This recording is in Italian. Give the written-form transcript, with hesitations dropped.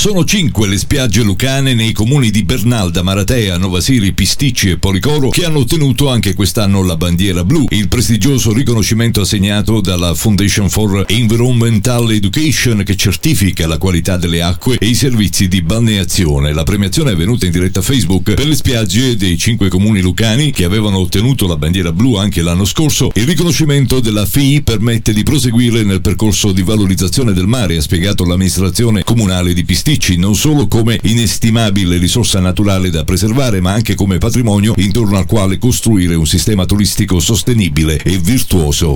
Sono 5 le spiagge lucane nei comuni di Bernalda, Maratea, Novasiri, Pisticci e Policoro che hanno ottenuto anche quest'anno la bandiera blu, il prestigioso riconoscimento assegnato dalla Foundation for Environmental Education che certifica la qualità delle acque e i servizi di balneazione. La premiazione è avvenuta in diretta Facebook per le spiagge dei 5 comuni lucani che avevano ottenuto la bandiera blu anche l'anno scorso. Il riconoscimento della FII permette di proseguire nel percorso di valorizzazione del mare, ha spiegato l'amministrazione comunale di Pisticci, non solo come inestimabile risorsa naturale da preservare, ma anche come patrimonio intorno al quale costruire un sistema turistico sostenibile e virtuoso.